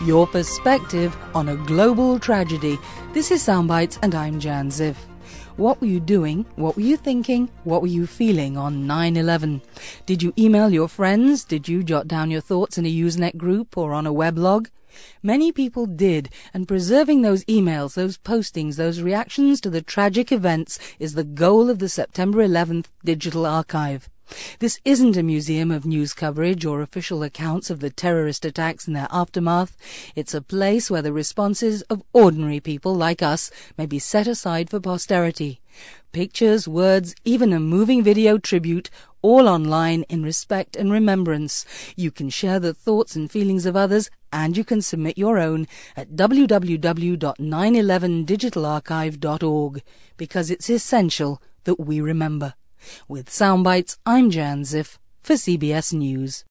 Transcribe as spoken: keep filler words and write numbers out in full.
your perspective on a global tragedy. This is Soundbites and I'm Jan Ziff. What were you doing? What were you thinking? What were you feeling on nine eleven? Did you email your friends? Did you jot down your thoughts in a Usenet group or on a weblog? Many people did, and preserving those emails, those postings, those reactions to the tragic events is the goal of the September eleventh Digital Archive. This isn't a museum of news coverage or official accounts of the terrorist attacks and their aftermath. It's a place where the responses of ordinary people like us may be set aside for posterity. Pictures, words, even a moving video tribute, all online in respect and remembrance. You can share the thoughts and feelings of others, and you can submit your own at w w w dot nine eleven digital archive dot org, because it's essential that we remember. With Soundbites, I'm Jan Ziff for C B S News.